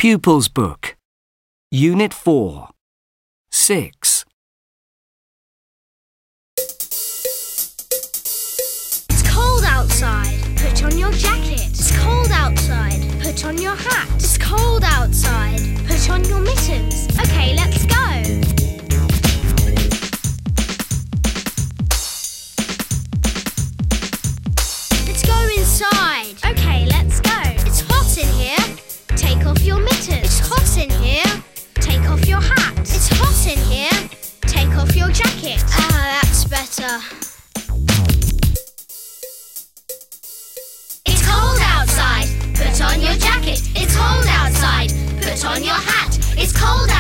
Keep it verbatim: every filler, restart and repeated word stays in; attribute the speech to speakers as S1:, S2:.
S1: Pupils Book, Unit four, six.
S2: It's cold outside, put on your jacket. It's cold outside, put on your hat. It's cold outside, put on your mittens. Okay, let's go. Let's go inside. Okay, let's go. It's hot in here. Take off your mittens. It's hot in here. Take off your hat. It's hot in here. Take off your jacket. Ah, that's better. It's cold outside. Put on your jacket. It's cold outside. Put on your hat. It's cold